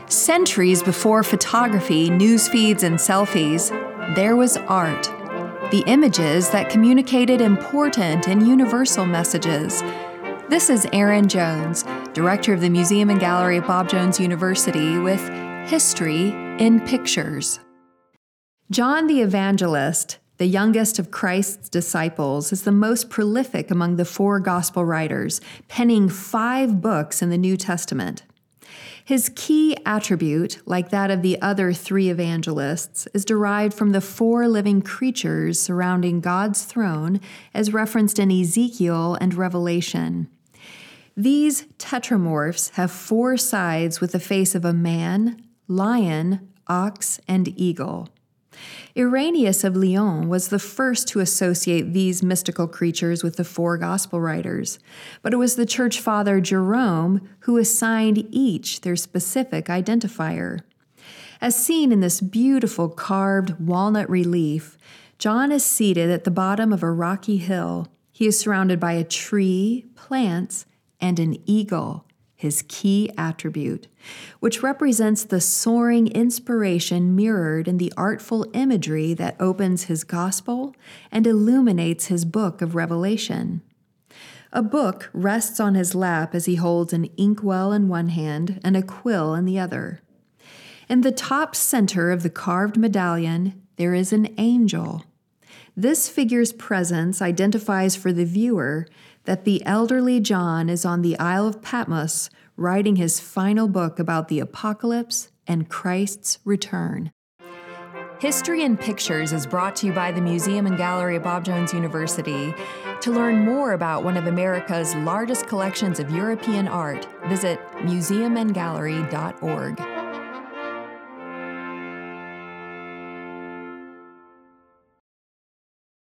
Centuries before photography, news feeds, and selfies, there was art. The images that communicated important and universal messages. This is Erin Jones, director of the Museum and Gallery at Bob Jones University, with History in Pictures. John the Evangelist, the youngest of Christ's disciples, is the most prolific among the four gospel writers, penning 5 books in the New Testament. His key attribute, like that of the other 3 evangelists, is derived from the 4 living creatures surrounding God's throne as referenced in Ezekiel and Revelation. These tetramorphs have 4 sides with the face of a man, lion, ox, and eagle. Irenaeus of Lyon was the first to associate these mystical creatures with the 4 gospel writers, but it was the church father Jerome who assigned each their specific identifier. As seen in this beautiful carved walnut relief, John is seated at the bottom of a rocky hill. He is surrounded by a tree, plants, and an eagle, his key attribute, which represents the soaring inspiration mirrored in the artful imagery that opens his gospel and illuminates his book of Revelation. A book rests on his lap as he holds an inkwell in one hand and a quill in the other. In the top center of the carved medallion, there is an angel. This figure's presence identifies for the viewer that the elderly John is on the Isle of Patmos writing his final book about the apocalypse and Christ's return. History in Pictures is brought to you by the Museum and Gallery at Bob Jones University. To learn more about one of America's largest collections of European art, visit museumandgallery.org.